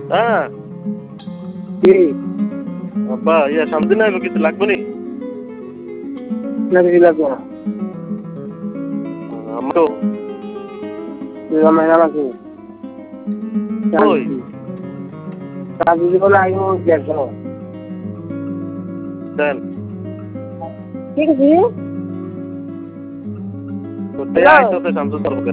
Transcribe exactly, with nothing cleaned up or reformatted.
হ্যাঁ কি আব্বা ইয়া সামনে না কিছু লাগবে নি না কিছু লাগবে না আমারও মেলা আছে ওই কাজ জীবন আগে দেখো দেন ঠিক আছে তো তে আইতো তো শামসুল